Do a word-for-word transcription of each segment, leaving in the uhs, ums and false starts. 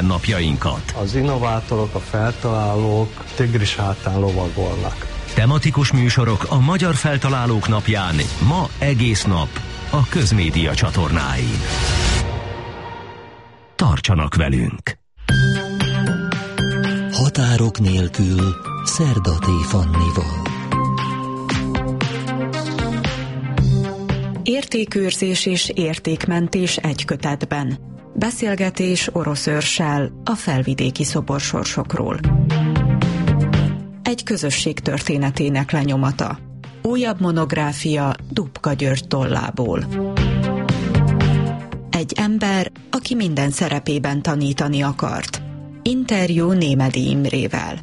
mindennapjainkat. Az innovátorok, a feltalálók tigris hátán lovagolnak. Tematikus műsorok a Magyar Feltalálók Napján ma egész nap a Közmédia csatornáin. Tartsanak velünk! Határok nélkül Szerda T. Fannival. Értékőrzés és értékmentés egy kötetben. Beszélgetés Orosz Őrssel a felvidéki szoborsorsokról. Egy közösség történetének lenyomata. Újabb monográfia Dubka György tollából. Egy ember, aki minden szerepében tanítani akart. Interjú Némedy Imrével.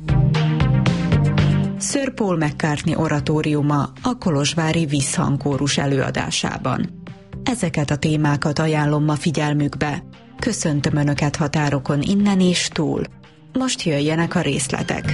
Sir Paul McCartney oratóriuma a kolozsvári Visszhangkórus előadásában. Ezeket a témákat ajánlom ma figyelmükbe. Köszöntöm Önöket határokon innen és túl. Most jöjjenek a részletek.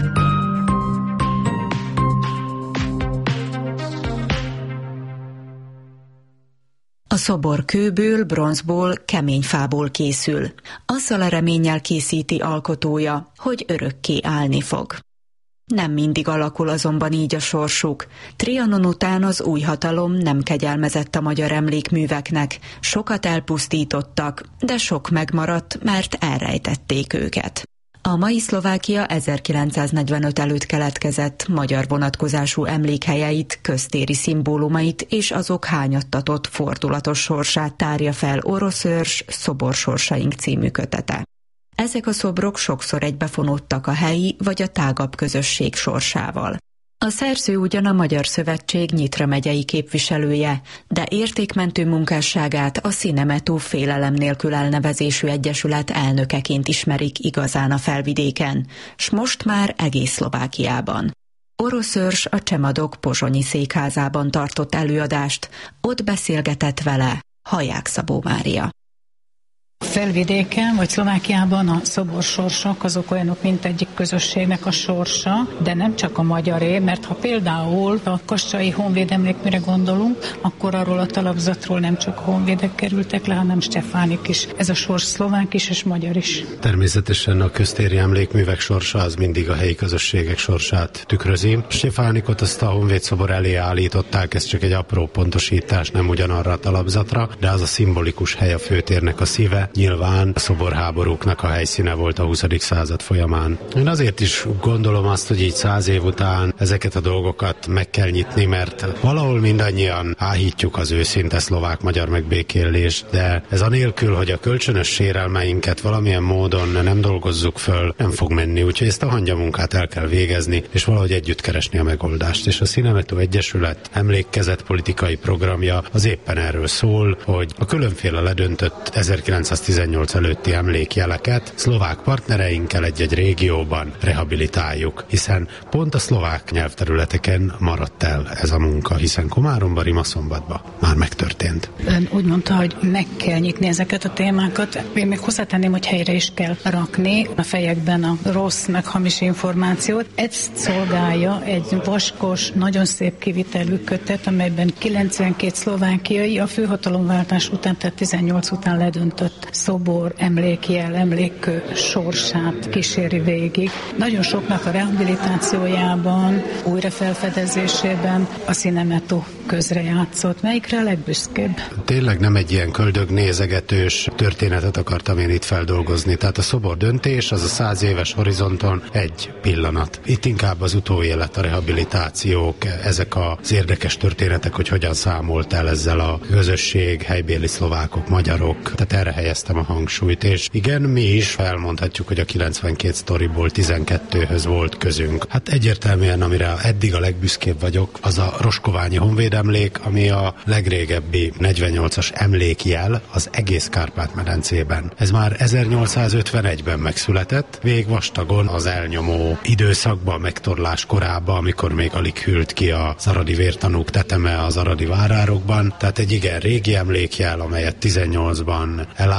A szobor kőből, bronzból, kemény fából készül. Azzal a reménnyel készíti alkotója, hogy örökké állni fog. Nem mindig alakul azonban így a sorsuk. Trianon után az új hatalom nem kegyelmezett a magyar emlékműveknek, sokat elpusztítottak, de sok megmaradt, mert elrejtették őket. A mai Szlovákia ezerkilencszáznegyvenöt előtt keletkezett magyar vonatkozású emlékhelyeit, köztéri szimbólumait és azok hányattatott fordulatos sorsát tárja fel Orosz Őrs Szoborsorsaink című kötete. Ezek a szobrok sokszor egybefonódtak a helyi vagy a tágabb közösség sorsával. A szerző ugyan a Magyar Szövetség Nyitra megyei képviselője, de értékmentő munkásságát a Cinemetó Félelem nélkül elnevezésű egyesület elnökeként ismerik igazán a felvidéken, s most már egész Szlovákiában. Orosz Őrs a Csemadok pozsonyi székházában tartott előadást, ott beszélgetett vele Haják Szabó Mária. Felvidéken vagy Szlovákiában a szoborsorsok azok olyanok, mint egyik közösségnek a sorsa, de nem csak a magyaré, mert ha például a kassai honvéd emlékműre gondolunk, akkor arról a talapzatról nem csak a honvédek kerültek le, hanem Stefánik is. Ez a sors szlovák is és magyar is. Természetesen a köztéri emlékművek sorsa az mindig a helyi közösségek sorsát tükrözi. Stefánikot azt a honvéd szobor elé állították, ez csak egy apró pontosítás, nem ugyanarra a talapzatra, de az a szimbolikus hely a főtérnek a szíve. Nyilván a szoborháborúknak a helyszíne volt a huszadik század folyamán. Én azért is gondolom azt, hogy így száz év után ezeket a dolgokat meg kell nyitni, mert valahol mindannyian áhítjuk az őszinte szlovák-magyar megbékélést, de ez anélkül, hogy a kölcsönös sérelmeinket valamilyen módon nem dolgozzuk föl, nem fog menni, úgyhogy ezt a hangyamunkát el kell végezni, és valahogy együtt keresni a megoldást. És a Cinemetó Egyesület emlékkezet politikai programja az éppen erről szól, hogy a különféle ledöntött ezerkilencszáztizennyolc előtti emlékjeleket szlovák partnereinkkel egy-egy régióban rehabilitáljuk, hiszen pont a szlovák nyelvterületeken maradt el ez a munka, hiszen Komáromban, Rimaszombatban már megtörtént. Ön úgy mondta, hogy meg kell nyitni ezeket a témákat. Én még hozzátenném, hogy helyre is kell rakni a fejekben a rossz, meg hamis információt. Ezt szolgálja egy vaskos, nagyon szép kivitelű kötet, amelyben kilencvenkét szlovákiai a főhatalomváltás után, tehát tizennyolc után ledöntött szobor, emlékjel, emlékkő sorsát kíséri végig. Nagyon soknak a rehabilitációjában, újrafelfedezésében a Cinemetó közrejátszott. Melyikre a legbüszkébb? Tényleg nem egy ilyen köldögnézegetős történetet akartam én itt feldolgozni. Tehát a szobor döntés az a száz éves horizonton egy pillanat. Itt inkább az utóélet, a rehabilitációk, ezek az érdekes történetek, hogy hogyan számolt el ezzel a közösség, helybéli szlovákok, magyarok. Tehát erre helyeztem a hangsúlyt, és igen, mi is felmondhatjuk, hogy a kilencvenkét sztoriból tizenkettőhöz volt közünk. Hát egyértelműen, amire eddig a legbüszkébb vagyok, az a Roskoványi honvédemlék, ami a legrégebbi negyvennyolcas emlékjel az egész Kárpát-medencében. Ez már ezernyolcszázötvenegyben megszületett, végig vastagon az elnyomó időszakban, megtorlás korában, amikor még alig hűlt ki az aradi vértanúk teteme az aradi várárokban. Tehát egy igen régi emlékjel, amelyet tizennyolcban elállt,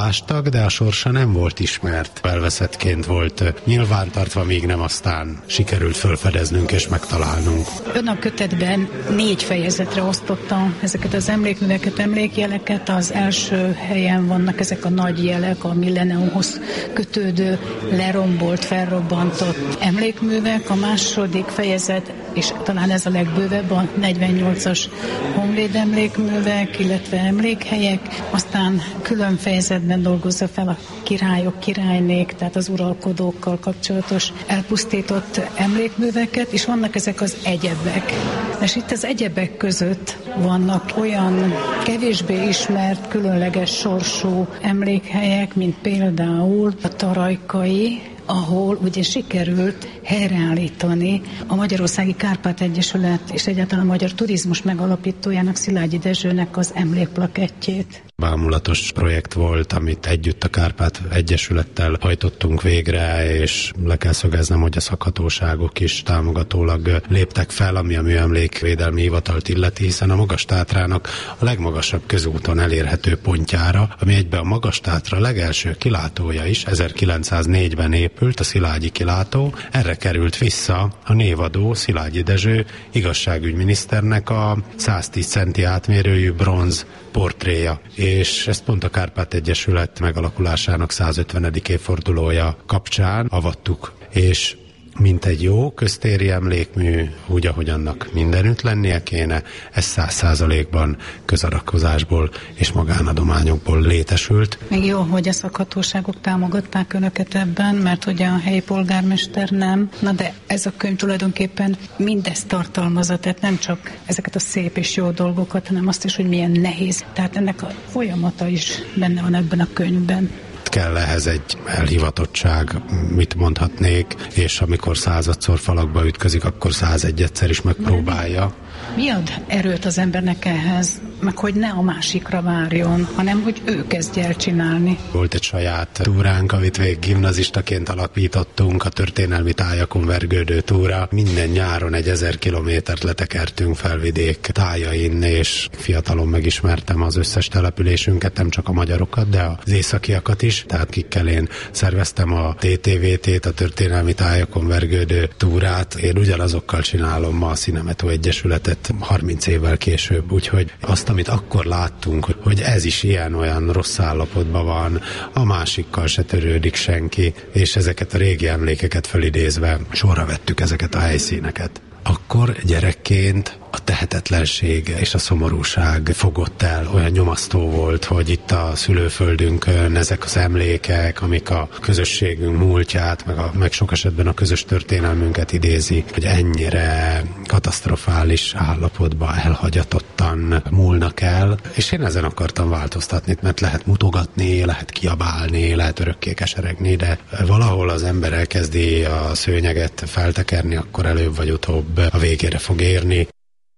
lástak, de a sorsa nem volt ismert. Elveszettként volt nyilvántartva, míg nem aztán sikerült felfedeznünk és megtalálnunk. Ön a kötetben négy fejezetre osztotta ezeket az emlékműveket, emlékjeleket. Az első helyen vannak ezek a nagy jelek, a millenniumhoz kötődő, lerombolt, felrobbantott emlékművek. A második fejezet, és talán ez a legbővebb, a negyvennyolcas honvéd emlékművek, illetve emlékhelyek. Aztán külön fejezetben dolgozza fel a királyok, királynék, tehát az uralkodókkal kapcsolatos elpusztított emlékműveket, és vannak ezek az egyebek. És itt az egyebek között vannak olyan kevésbé ismert, különleges sorsú emlékhelyek, mint például a tarajkai, ahol ugye sikerült helyreállítani a Magyarországi Kárpát Egyesület és egyáltalán a magyar turizmus megalapítójának, Szilágyi Dezsőnek az emlékplakettjét. Bámulatos projekt volt, amit együtt a Kárpát Egyesülettel hajtottunk végre, és le kell szögeznem, hogy a szakhatóságok is támogatólag léptek fel, ami a Műemlékvédelmi Hivatalt illeti, hiszen a Magas-Tátrának a legmagasabb közúton elérhető pontjára, ami egyben a Magas-Tátra legelső kilátója is, ezerkilencszáznégyben épült, a Szilágyi kilátó, erre került vissza a névadó Szilágyi Dezső igazságügyminiszternek a száztíz centi átmérőjű bronz portréja, és ezt pont a Kárpát Egyesület megalakulásának százötvenedik évfordulója kapcsán avattuk, és mint egy jó köztéri emlékmű, úgy, ahogy annak mindenütt lennie kéne, ez száz százalékban közarakozásból és magánadományokból létesült. Még jó, hogy a szakhatóságok támogatták önöket ebben, mert hogy a helyi polgármester nem. Na de ez a könyv tulajdonképpen mindezt tartalmazza, tehát nem csak ezeket a szép és jó dolgokat, hanem azt is, hogy milyen nehéz. Tehát ennek a folyamata is benne van ebben a könyvben. Kell ehhez egy elhivatottság, mit mondhatnék, és amikor századszor falakba ütközik, akkor százegyedszer is megpróbálja. Mi ad erőt az embernek ehhez, meg hogy ne a másikra várjon, hanem hogy ő kezdje el csinálni? Volt egy saját túránk, amit végig gimnazistaként alapítottunk, a történelmi tájakon vergődő túra. Minden nyáron egy ezer kilométert letekertünk felvidék tájain, és fiatalon megismertem az összes településünket, nem csak a magyarokat, de az északiakat is, tehát kikkel én szerveztem a té té vé té-t, a történelmi tájakon vergődő túrát. Én ugyanazokkal csinálom ma a Színemetó Egyesületet harminc évvel később, úgyhogy azt, amit akkor láttunk, hogy ez is ilyen-olyan rossz állapotban van, a másikkal se törődik senki, és ezeket a régi emlékeket felidézve sorra vettük ezeket a helyszíneket. Akkor gyerekként a tehetetlenség és a szomorúság fogott el, olyan nyomasztó volt, hogy itt a szülőföldünkön ezek az emlékek, amik a közösségünk múltját, meg, a, meg sok esetben a közös történelmünket idézi, hogy ennyire katasztrofális állapotban, elhagyatottan múlnak el, és én ezen akartam változtatni, mert lehet mutogatni, lehet kiabálni, lehet örökké keseregni, de valahol az ember elkezdi a szőnyeget feltekerni, akkor előbb vagy utóbb a végére fog érni.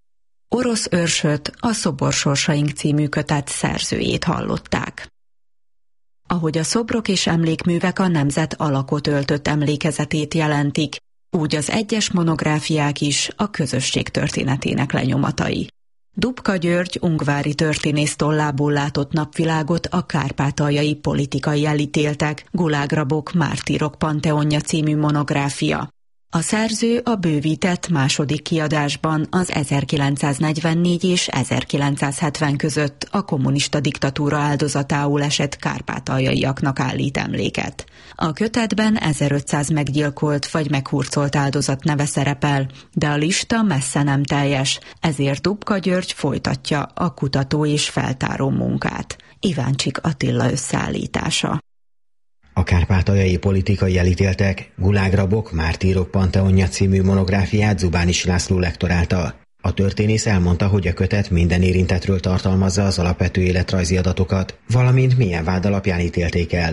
Orosz Őrsöt, a Szoborsorsaink című kötet szerzőjét hallották. Ahogy a szobrok és emlékművek a nemzet alakot öltött emlékezetét jelentik, úgy az egyes monográfiák is a közösség történetének lenyomatai. Dubka György ungvári történész tollából látott napvilágot a kárpátaljai politikai elítéltek, gulágrabok, mártírok panteonja című monográfia. A szerző a bővített második kiadásban az ezerkilencszáznegyvennégy és ezerkilencszázhetven között a kommunista diktatúra áldozatául esett kárpátaljaiaknak állít emléket. A kötetben ezerötszáz meggyilkolt vagy meghurcolt áldozat neve szerepel, de a lista messze nem teljes, ezért Dubka György folytatja a kutató és feltáró munkát. Iváncsik Attila összeállítása. A kárpátaljai politikai elítéltek, gulágrabok, mártírok panteonja című monográfiát Zubánis László lektorálta. A történész elmondta, hogy a kötet minden érintettről tartalmazza az alapvető életrajzi adatokat, valamint milyen vád alapján ítélték el.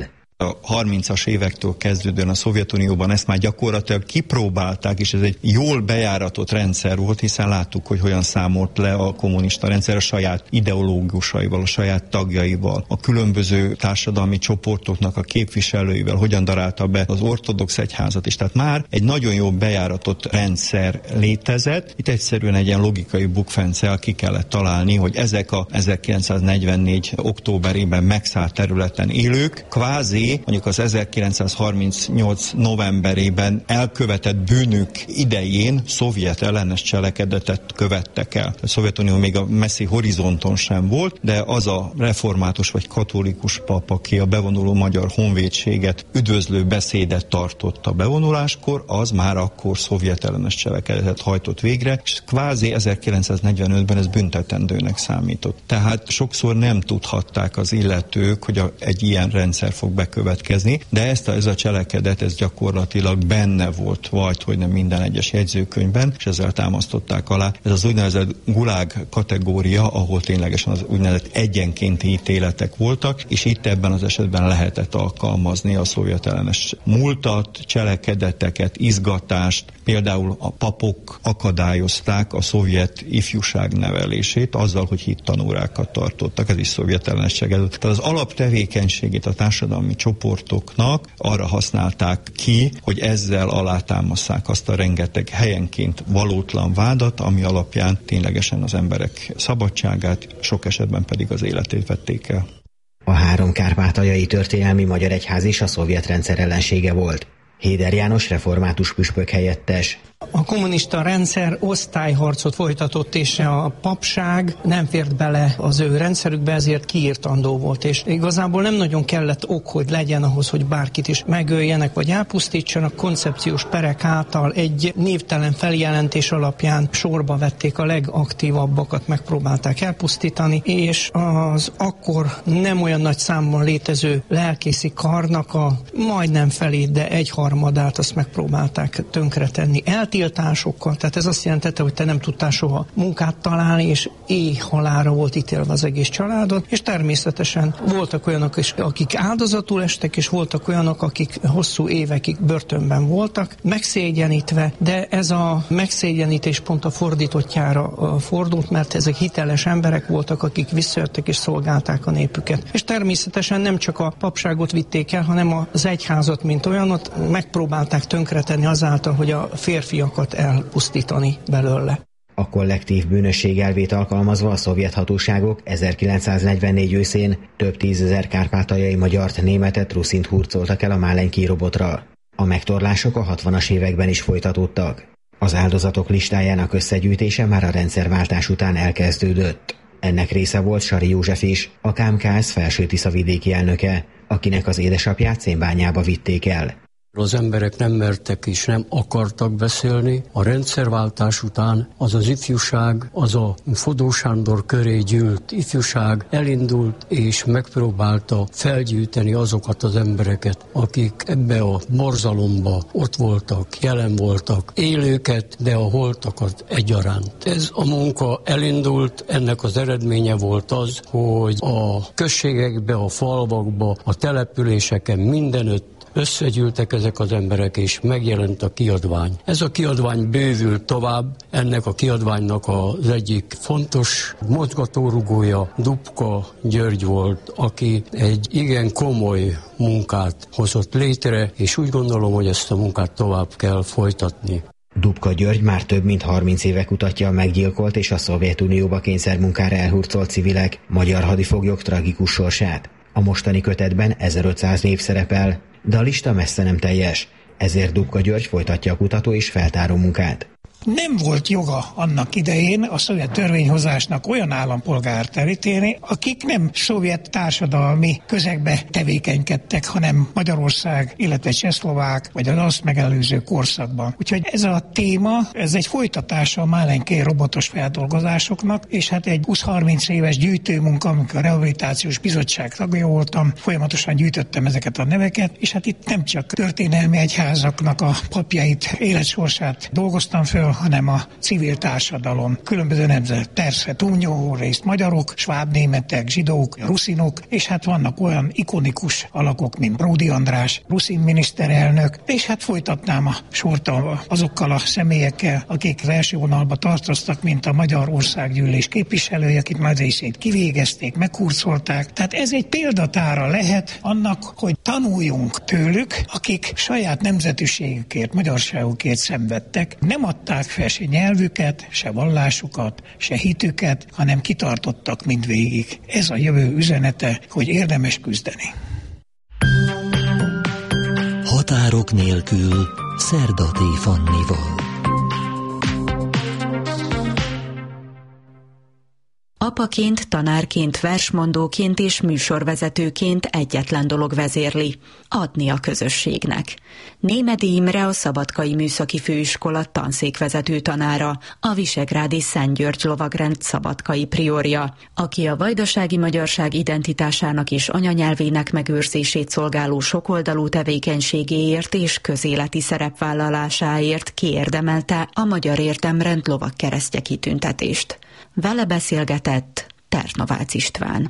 A harmincas évektől kezdődően a Szovjetunióban ezt már gyakorlatilag kipróbálták, és ez egy jól bejáratott rendszer volt, hiszen láttuk, hogy hogyan számolt le a kommunista rendszer a saját ideológusaival, a saját tagjaival, a különböző társadalmi csoportoknak a képviselőivel, hogyan darálta be az ortodox egyházat is. Tehát már egy nagyon jó bejáratott rendszer létezett. Itt egyszerűen egy ilyen logikai bukfencel ki kellett találni, hogy ezek a ezerkilencszáznegyvennégy októberében megszállt területen élők kvázi mondjuk az ezerkilencszázharmincnyolc novemberében elkövetett bűnük idején szovjet ellenes cselekedetet követtek el. A Szovjetunió még a messzi horizonton sem volt, de az a református vagy katolikus pap, aki a bevonuló magyar honvédséget üdvözlő beszédet tartott a bevonuláskor, az már akkor szovjet ellenes cselekedetet hajtott végre, és kvázi ezerkilencszáznegyvenötben ez büntetendőnek számított. Tehát sokszor nem tudhatták az illetők, hogy a, egy ilyen rendszer fog bekövetkezni, de ezt a, ez a cselekedet, ez gyakorlatilag benne volt, vagy hogy nem minden egyes jegyzőkönyvben, és ezzel támasztották alá. Ez az úgynevezett gulág kategória, ahol ténylegesen az úgynevezett egyenkénti ítéletek voltak, és itt ebben az esetben lehetett alkalmazni a szovjet ellenes múltat, cselekedeteket, izgatást. Például a papok akadályozták a szovjet ifjúság nevelését azzal, hogy hittanórákat tartottak. Ez is szovjet ellenes cselekedet. Tehát az alaptevékenységét a társadalmi csoportoknak arra használták ki, hogy ezzel alátámasszák azt a rengeteg helyenként valótlan vádat, ami alapján ténylegesen az emberek szabadságát, sok esetben pedig az életét vették el. A három kárpátaljai történelmi magyar egyház is a szovjet rendszer ellensége volt. Héder János református püspök helyettes. A kommunista rendszer osztályharcot folytatott, és a papság nem fért bele az ő rendszerükbe, ezért kiírtandó volt, és igazából nem nagyon kellett ok, hogy legyen ahhoz, hogy bárkit is megöljenek vagy elpusztítsanak. Koncepciós perek által egy névtelen feljelentés alapján sorba vették a legaktívabbakat, megpróbálták elpusztítani, és az akkor nem olyan nagy számban létező lelkészi karnak a majdnem felét, de egyharmadát azt megpróbálták tönkretenni eltiltásokkal, tehát ez azt jelentette, hogy te nem tudtál soha munkát találni, és éhhalálra volt ítélve az egész családod, és természetesen voltak olyanok is, akik áldozatul estek, és voltak olyanok, akik hosszú évekig börtönben voltak, megszégyenítve, de ez a megszégyenítés pont a fordítottjára fordult, mert ezek hiteles emberek voltak, akik visszajöttek és szolgálták a népüket. És természetesen nem csak a papságot vitték el, hanem az egyházat, mint olyanot megpróbálták tönkretenni azáltal, hogy a férfiakat elpusztítani belőle. A kollektív bűnösség elvét alkalmazva a szovjet hatóságok ezerkilencszáznegyvennégy őszén több tízezer kárpátaljai magyart, németet, ruszint hurcoltak el a Málenki robotra. A megtorlások a hatvanas években is folytatódtak. Az áldozatok listájának összegyűjtése már a rendszerváltás után elkezdődött. Ennek része volt Sari József is, a ká em ká es Felső-Tiszavidéki elnöke, akinek az édesapját Szénbányába vitték el. Az emberek nem mertek és nem akartak beszélni. A rendszerváltás után az az ifjúság, az a Fodó Sándor köré gyűlt ifjúság elindult és megpróbálta felgyűjteni azokat az embereket, akik ebbe a borzalomba ott voltak, jelen voltak, élőket, de a holtakat egyaránt. Ez a munka elindult, ennek az eredménye volt az, hogy a községekbe, a falvakba, a településeken mindenütt összegyűltek ezek az emberek, és megjelent a kiadvány. Ez a kiadvány bővült tovább, ennek a kiadványnak az egyik fontos mozgatórugója Dupka György volt, aki egy igen komoly munkát hozott létre, és úgy gondolom, hogy ezt a munkát tovább kell folytatni. Dupka György már több mint harminc éve kutatja a meggyilkolt és a Szovjetunióba kényszermunkára elhurcolt civilek, magyar hadifoglyok tragikus sorsát. A mostani kötetben ezerötszáz név szerepel, de a lista messze nem teljes, ezért Dupka György folytatja a kutató és feltáró munkát. Nem volt joga annak idején a szovjet törvényhozásnak olyan állampolgárt elítélni, akik nem szovjet társadalmi közegbe tevékenykedtek, hanem Magyarország, illetve Csehszlovák, vagy az azt megelőző korszakban. Úgyhogy ez a téma, ez egy folytatása a Málenki robotos feldolgozásoknak, és hát egy húsz-harminc éves gyűjtőmunka, amikor a Rehabilitációs Bizottság tagja voltam, folyamatosan gyűjtöttem ezeket a neveket, és hát itt nem csak történelmi egyházaknak a papjait, életsorsát dolgoztam föl, hanem a civil társadalom, különböző nemzet, persze túlnyomó részt magyarok, sváb németek, zsidók, ruszinok, és hát vannak olyan ikonikus alakok, mint Bródy András, ruszin miniszterelnök, és hát folytatnám a sort azokkal a személyekkel, akik az első vonalba tartoztak, mint a Magyar Országgyűlés képviselője, akik nagy részét kivégezték, meghurcolták. Tehát ez egy példatára lehet annak, hogy tanuljunk tőlük, akik saját nemzetiségükért, magyarságukért szenvedtek, nem adták fel se nyelvüket, se vallásukat, se hitüket, hanem kitartottak mindvégig. Ez a jövő üzenete, hogy érdemes küzdeni. Határok nélkül Szerdaté Fannival. Apaként, tanárként, versmondóként és műsorvezetőként egyetlen dolog vezérli: adni a közösségnek. Némedy Imre a Szabadkai Műszaki Főiskola tanszékvezető tanára, a Visegrádi Szent György lovagrend szabadkai priorja, aki a vajdasági magyarság identitásának és anyanyelvének megőrzését szolgáló sokoldalú tevékenységéért és közéleti szerepvállalásáért kiérdemelte a Magyar Érdemrend lovagkeresztje kitüntetést. Vele beszélgetett Ternovácz István.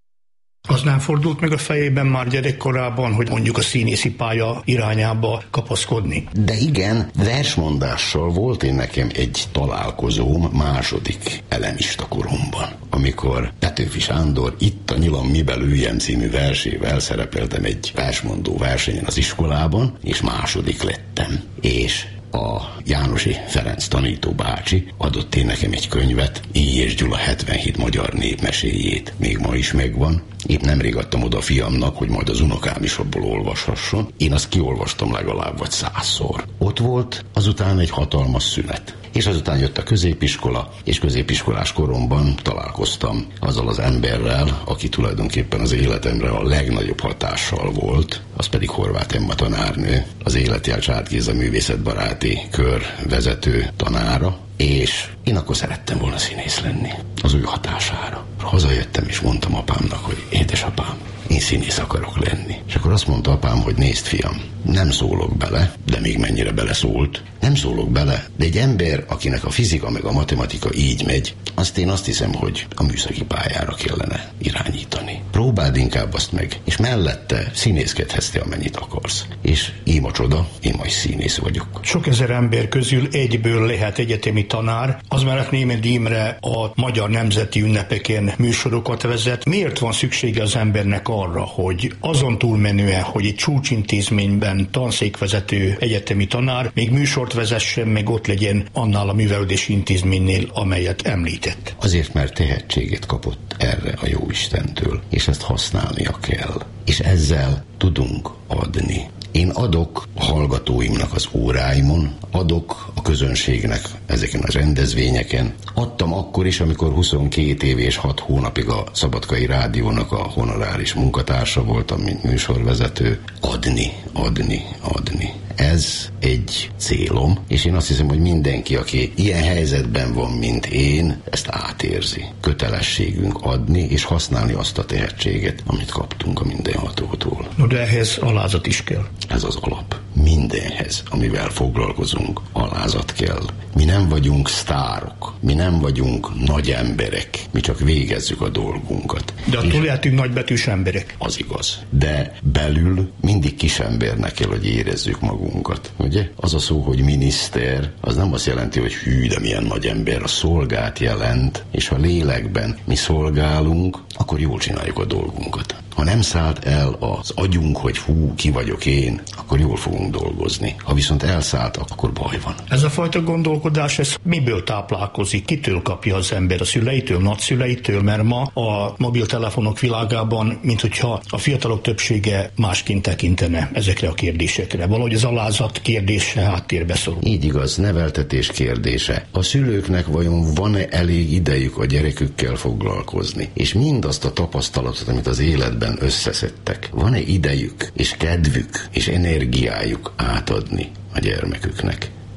Az nem fordult meg a fejében már gyerekkorában, hogy mondjuk a színészi pálya irányába kapaszkodni? De igen, versmondással volt én nekem egy találkozóm második elemista koromban, amikor Petőfi Sándor Itt a nyilam miben üljem című versével szerepeltem egy versmondó versenyen az iskolában, és második lettem. És a Jánosi Ferenc tanító bácsi adott én nekem egy könyvet, Illyés Gyula hetvenhét magyar népmeséjét. Még ma is megvan. Épp nemrég adtam oda a fiamnak, hogy majd az unokám is abból olvashasson. Én azt kiolvastam legalább vagy százszor. Ott volt azután egy hatalmas szünet. És azután jött a középiskola, és középiskolás koromban találkoztam azzal az emberrel, aki tulajdonképpen az életemre a legnagyobb hatással volt, az pedig Horváth Emma tanárnő, az Életjel Csárt Géza művészetbaráti kör vezető tanára, és én akkor szerettem volna színész lenni, az ő hatására. Hazajöttem és mondtam apámnak, hogy édesapám, én színész akarok lenni. És akkor azt mondta apám, hogy nézd fiam, nem szólok bele, de még mennyire beleszólt, nem szólok bele, de egy ember, akinek a fizika meg a matematika így megy, azt én azt hiszem, hogy a műszaki pályára kellene irányítani. Próbáld inkább azt meg, és mellette színészkedhetsz te, amennyit akarsz. És ím a csoda, én majd színész vagyok. Sok ezer ember közül egyből lehet egyetemi tanár, az mellett Némedy Imre a magyar nemzeti ünnepeken műsorokat vezet. Miért van szüksége az embernek arra, hogy azon túlmenően, hogy egy csúcsintézményben tanszékvezető egyetemi tanár, még műsort vezessen, meg ott legyen annál a művelődési intézménynél, amelyet említett? Azért, mert tehetséget kapott erre a Jóistentől, és ezt használnia kell. És ezzel tudunk adni. Én adok a hallgatóimnak az óráimon, adok a közönségnek ezeken a rendezvényeken. Adtam akkor is, amikor huszonkét év és hat hónapig a Szabadkai Rádiónak a honoráris munkatársa voltam, mint műsorvezető. Adni, adni, adni. Ez egy célom, és én azt hiszem, hogy mindenki, aki ilyen helyzetben van, mint én, ezt átérzi. Kötelességünk adni és használni azt a tehetséget, amit kaptunk a mindenhatótól. No, de ehhez alázat is kell. Ez az alap. Mindenhez, amivel foglalkozunk, alázat kell. Mi nem vagyunk sztárok, mi nem vagyunk nagy emberek, mi csak végezzük a dolgunkat. De attól lehetünk nagybetűs emberek. Az igaz. De belül mindig kisembernek kell, hogy érezzük magunkat. Ugye? Az a szó, hogy miniszter, az nem azt jelenti, hogy hű, de milyen nagy ember, a szolgát jelent, és ha lélekben mi szolgálunk, akkor jól csináljuk a dolgunkat. Ha nem szállt el az agyunk, hogy hú, ki vagyok én, akkor jól fogunk dolgozni. Ha viszont elszállt, akkor baj van. Ez a fajta gondolkodás, ez miből táplálkozik? Kitől kapja az ember? A szüleitől, nagyszüleitől? Mert ma a mobiltelefonok világában, mint hogyha a fiatalok többsége másként tekintene ezekre a kérdésekre. Valahogy az alázat kérdése háttérbe szorul. Így igaz, neveltetés kérdése. A szülőknek vajon van-e elég idejük a gyerekükkel foglalkozni? És mindazt a tapasztalatot, amit az életben összeszedtek, van-e idejük és kedvük és energiájuk átadni a gyermeküknek?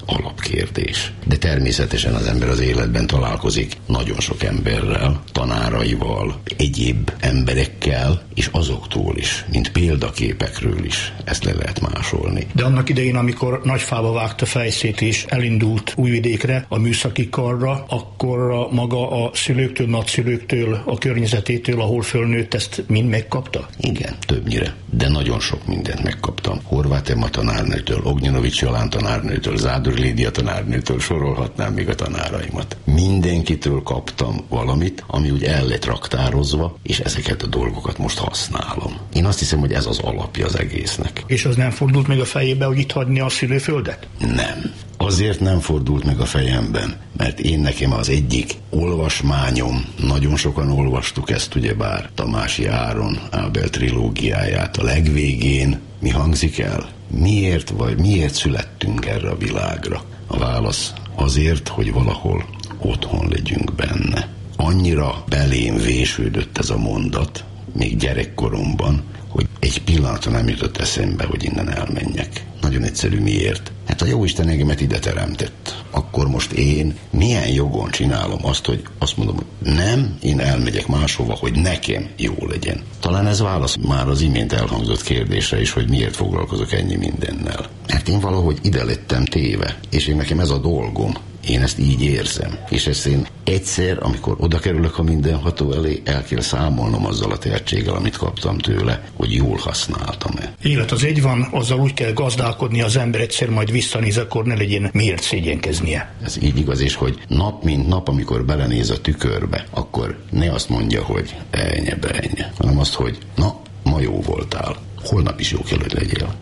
alapkérdés. De természetesen az ember az életben találkozik nagyon sok emberrel, tanáraival, egyéb emberekkel, és azoktól is, mint példaképekről is ezt le lehet másolni. De annak idején, amikor Nagyfába vágta fejszét és elindult Újvidékre, a műszaki karra, akkor a maga a szülőktől, nagyszülőktől, a környezetétől, ahol fölnőtt, ezt mind megkapta? Igen, többnyire. De nagyon sok mindent megkaptam. Horváth Emma tanárnőtől, Ognjanovics Jolán tanárnőtől, Zádur Lídia tanárnőtől, sorolhatnám még a tanáraimat. Mindenkitől kaptam valamit, ami úgy el lett raktározva, és ezeket a dolgokat most használom. Én azt hiszem, hogy ez az alapja az egésznek. És az nem fordult meg a fejébe, hogy itt hagyni a szülőföldet? Nem. Azért nem fordult meg a fejemben, mert én nekem az egyik olvasmányom, nagyon sokan olvastuk ezt ugyebár, Tamási Áron Ábel trilógiáját, a legvégén mi hangzik el? Miért vagy miért születtünk erre a világra? A válasz azért, hogy valahol otthon legyünk benne. Annyira belém vésődött ez a mondat, még gyerekkoromban, hogy egy pillanatra nem jutott eszembe, hogy innen elmenjek. Nagyon egyszerű, miért? Hát a Jóisten engemet ide teremtett. Akkor most én milyen jogon csinálom azt, hogy azt mondom, hogy nem, én elmegyek máshova, hogy nekem jó legyen. Talán ez válasz már az imént elhangzott kérdésre is, hogy miért foglalkozok ennyi mindennel. Mert én valahogy ide lettem téve, és én nekem ez a dolgom. Én ezt így érzem. És ezt én egyszer, amikor oda kerülök a mindenható elé, el kell számolnom azzal a tehetséggel, amit kaptam tőle, hogy jól használtam-e. Élet az egy van, azzal úgy kell gazdálkodni, az ember egyszer majd visszanéz, akkor ne legyen miért szégyenkeznie. Ez így igaz, és hogy nap mint nap, amikor belenéz a tükörbe, akkor ne azt mondja, hogy elnye, beennye, hanem azt, hogy na, ma jó voltál, holnap is jó kell, hogy legyél.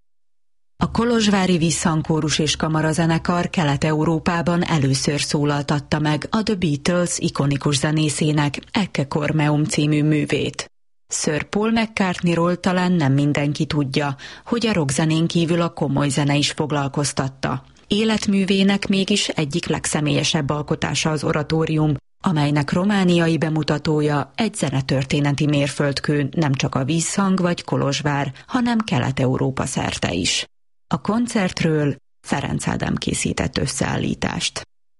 A kolozsvári visszhangkórus és kamarazenekar Kelet-Európában először szólaltatta meg a The Beatles ikonikus zenészének Ecce Cormeum című művét. Sir Paul McCartneyról talán nem mindenki tudja, hogy a rockzenén kívül a komoly zene is foglalkoztatta. Életművének mégis egyik legszemélyesebb alkotása az oratórium, amelynek romániai bemutatója egy zenetörténeti mérföldkő nem csak a Vízhang vagy Kolozsvár, hanem Kelet-Európa szerte is. A koncertről Ferenc Ádám készített összeállítást.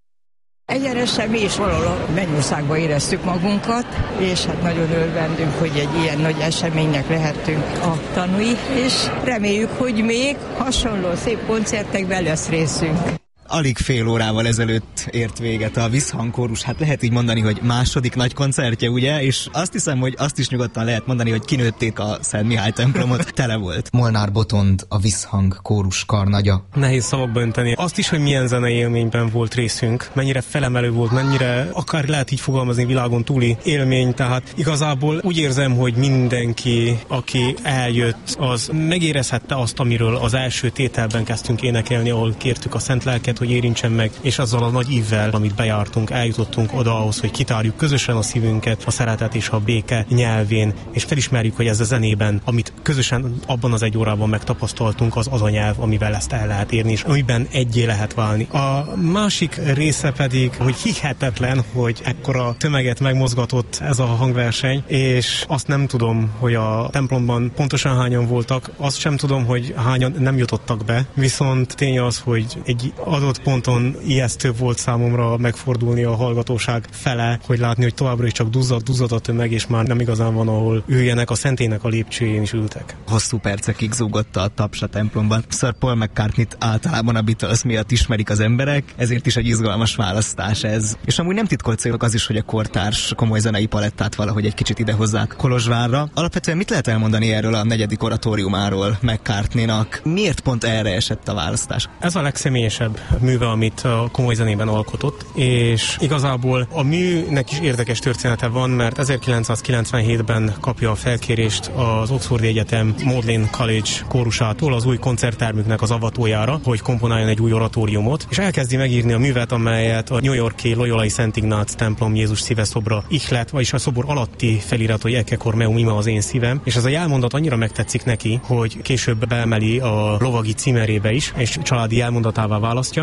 Egyenesen mi is valahol a mennyországban éreztük magunkat, és hát nagyon örvendünk, hogy egy ilyen nagy eseménynek lehetünk a tanúi, és reméljük, hogy még hasonló szép koncertekben lesz részünk. Alig fél órával ezelőtt ért véget a visszhangkórus, hát lehet így mondani, hogy második nagy koncertje, ugye? És azt hiszem, hogy azt is nyugodtan lehet mondani, hogy kinőtték a Szent Mihály templomot, tele volt. Molnár Botond, a visszhangkórus karnagya. Nehéz szavakba önteni. Azt is, hogy milyen zenei élményben volt részünk, mennyire felemelő volt, mennyire akár lehet így fogalmazni világon túli élmény, tehát igazából úgy érzem, hogy mindenki, aki eljött, az megérezhette azt, amiről az első tételben kezdtünk énekelni, ahol kértük a Szent Lelket, hogy érintsen meg, és azzal a nagy ívvel, amit bejártunk, eljutottunk oda ahhoz, hogy kitárjuk közösen a szívünket a szeretet és a béke nyelvén, és felismerjük, hogy ez a zenében, amit közösen abban az egy órában megtapasztaltunk, az az a nyelv, amivel ezt el lehet érni, és amiben egyé lehet válni. A másik része pedig, hogy hihetetlen, hogy ekkora tömeget megmozgatott ez a hangverseny, és azt nem tudom, hogy a templomban pontosan hányan voltak, azt sem tudom, hogy hányan nem jutottak be, viszont tény az, hogy egy adott ponton ijesztő volt számomra megfordulni a hallgatóság fele, hogy látni, hogy továbbra is csak duzzad, duzzad a tömeg, és már nem igazán van, ahol üljenek, a szentélynek a lépcsőjén is ültek. Hosszú percekig zúgott a taps a templomban. Sir Paul McCartneyt általában a Beatles miatt ismerik az emberek, ezért is egy izgalmas választás ez. És amúgy nem titkolt célok az is, hogy a kortárs komoly zenei palettát valahogy egy kicsit idehozzák Kolozsvárra. Alapvetően mit lehet elmondani erről a negyedik oratóriumáról McCartneynak? Miért pont erre esett a választás? Ez a legszemélyesebb műve, amit a komoly zenében alkotott, és igazából a műnek is érdekes története van, mert ezerkilencszázkilencvenhétben kapja a felkérést az Oxfordi Egyetem Magdalen College kórusától az új koncerttermüknek az avatójára, hogy komponáljon egy új oratóriumot, és elkezdi megírni a művet, amelyet a New York-i Loyolai Szent Ignác templom Jézus szíveszobra ihlet, vagyis a szobor alatti felirat, hogy Ecce Cormeum, ime az én szívem, és ez a jelmondat annyira megtetszik neki, hogy később beemeli a lovagi címerébe is, és családi jelmondatává választja,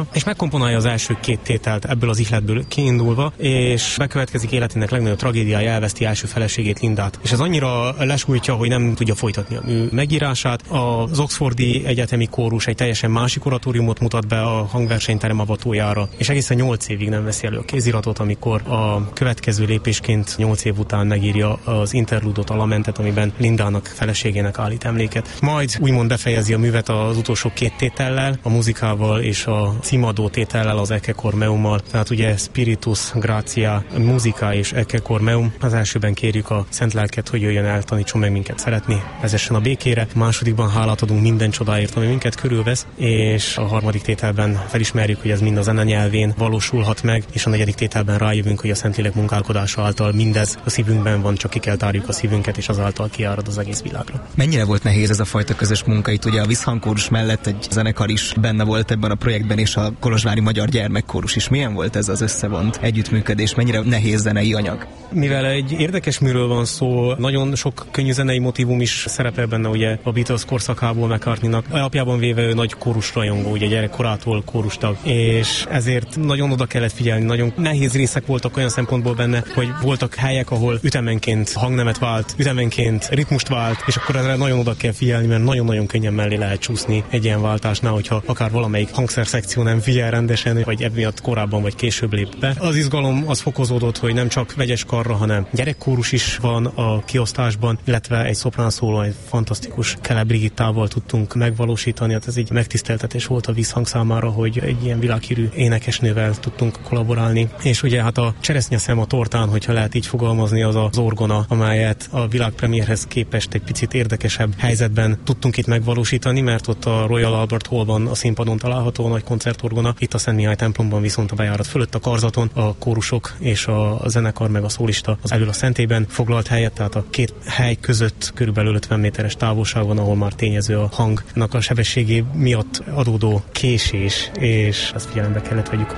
írja, és megkomponálja az első két tételt ebből az ihletből kiindulva, és bekövetkezik életének legnagyobb tragédiája, elveszti első feleségét, Lindát. És ez annyira lesújtja, hogy nem tudja folytatni a mű megírását. Az Oxfordi Egyetemi Kórus egy teljesen másik oratóriumot mutat be a hangversenyterem avatójára, és egészen nyolc évig nem veszi elő a kéziratot, amikor a következő lépésként nyolc év után megírja az interludot, a lamentet, amiben Lindának feleségének állít emléket. Majd úgymond befejezi a művet az utolsó két tétellel, a muzikával és a címadó tétellel, az Ecce Cor Meummal. Tehát ugye Spiritus Gratia, muzika és Ecce Cor Meum. Az elsőben kérjük a Szent Lelket, hogy jöjjön el, tanítson meg minket szeretni, vezessen a békére. A másodikban hálát adunk minden csodáért, ami minket körülvesz, és a harmadik tételben felismerjük, hogy ez mind a zene nyelvén valósulhat meg, és a negyedik tételben rájövünk, hogy a Szentlélek munkálkodása által mindez a szívünkben van, csak ki kell tárjuk a szívünket, és azáltal kiárad az egész világra. Mennyire volt nehéz ez a fajta közös munka? Itt ugye a Visszhangkórus mellett egy zenekar is benne volt ebben a projektben, és a Kolozsvári Magyar Gyermekkórus is. Milyen volt ez az összevont együttműködés? Mennyire nehéz zenei anyag? Mivel egy érdekes műről van szó, nagyon sok könnyű zenei motívum is szerepel benne, ugye a Beatles korszakából McCartneynak. Alapjában véve ő nagy kórusrajongó, ugye gyerekkorától kórustag, és ezért nagyon oda kellett figyelni. Nagyon nehéz részek voltak olyan szempontból benne, hogy voltak helyek, ahol ütemenként hangnemet vált, ütemenként ritmust vált, és akkor erre nagyon oda kell figyelni, mert nagyon-nagyon könnyen mellé lehet csúszni egy ilyen váltásnál, hogyha akár valamelyik hangszerszekció nem figyel rendesen, vagy emiatt korábban vagy később lép be. Az izgalom az fokozódott, hogy nem csak vegyes karra, hanem gyerekkórus is van a kiosztásban, illetve egy szoprán szóló, egy fantasztikus Kele Brigittával tudtunk megvalósítani. Hát ez egy megtiszteltetés volt a Visszhang számára, hogy egy ilyen világhírű énekesnővel tudtunk kollaborálni. És ugye hát a cseresznyeszem a tortán, hogyha lehet így fogalmazni, az az orgona, amelyet a világpremierhez képest egy picit érdekesebb helyzetben tudtunk itt megvalósítani, mert ott a Royal Albert Hallban a színpadon található a nagy koncertorgona, itt a Szent Mihály templomban viszont a bejárat fölött a karzaton a kórusok és a zenekar meg a szólista az elől a szentében foglalt helyet, tehát a két hely között körülbelül ötven méteres távolság van, ahol már tényező a hangnak a sebességé miatt adódó késés, és ezt figyelembe kellett vegyük.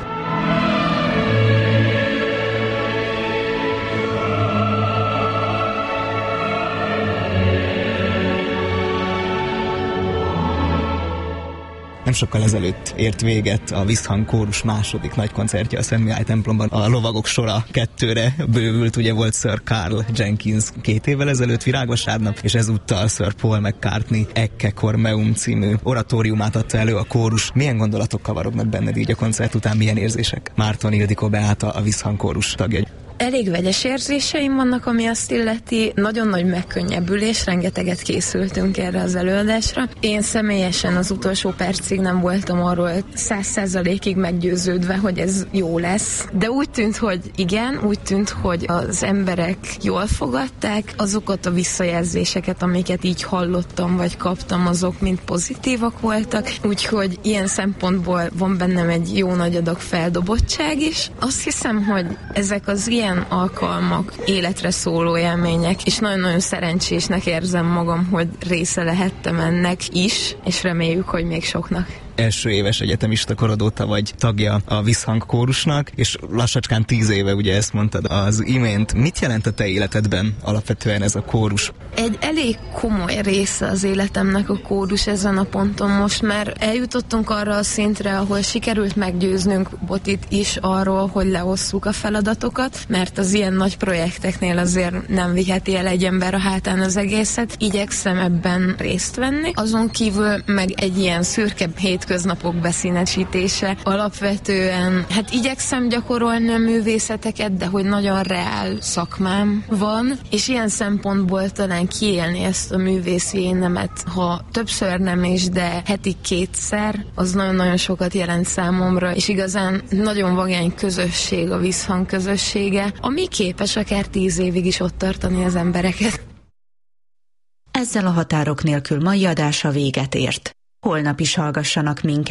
Nem sokkal ezelőtt ért véget a Visszhang Kórus második nagy koncertje a Szent Mihály templomban. A lovagok sora kettőre bővült, ugye volt Sir Carl Jenkins két évvel ezelőtt virágvasárnap, és ezúttal Sir Paul McCartney Ecce Cor Meum című oratóriumát adta elő a kórus. Milyen gondolatok kavarognak benned így a koncert után, milyen érzések? Márton Ildikó Beáta, a Visszhang Kórus tagja. Elég vegyes érzéseim vannak, ami azt illeti. Nagyon nagy megkönnyebbülés, rengeteget készültünk erre az előadásra. Én személyesen az utolsó percig nem voltam arról száz százalékig meggyőződve, hogy ez jó lesz. De úgy tűnt, hogy igen, úgy tűnt, hogy az emberek jól fogadták, azokat a visszajelzéseket, amiket így hallottam, vagy kaptam, azok mind pozitívak voltak. Úgyhogy ilyen szempontból van bennem egy jó nagy adag feldobottság is. Azt hiszem, hogy ezek az ilyen ilyen alkalmak, életre szóló élmények, és nagyon-nagyon szerencsésnek érzem magam, hogy része lehettem ennek is, és reméljük, hogy még soknak. Első éves egyetemista korod óta vagy tagja a Visszhang Kórusnak, és lassacskán tíz éve, ugye ezt mondtad az imént. Mit jelent a te életedben alapvetően ez a kórus? Egy elég komoly része az életemnek a kórus ezen a ponton most, mert eljutottunk arra a szintre, ahol sikerült meggyőznünk Botit is arról, hogy leosszuk a feladatokat, mert az ilyen nagy projekteknél azért nem viheti el egy ember a hátán az egészet. Igyekszem ebben részt venni. Azon kívül meg egy ilyen szürkebb hétköznapok beszínesítése. Alapvetően, hát igyekszem gyakorolni a művészeteket, de hogy nagyon reál szakmám van, és ilyen szempontból talán kiélni ezt a művészi énemet, ha többször nem is, de heti kétszer, az nagyon-nagyon sokat jelent számomra, és igazán nagyon vagány közösség a Visszhang közössége, ami képes akár tíz évig is ott tartani az embereket. Ezzel a Határok nélkül mai adása véget ért. Holnap is hallgassanak minket.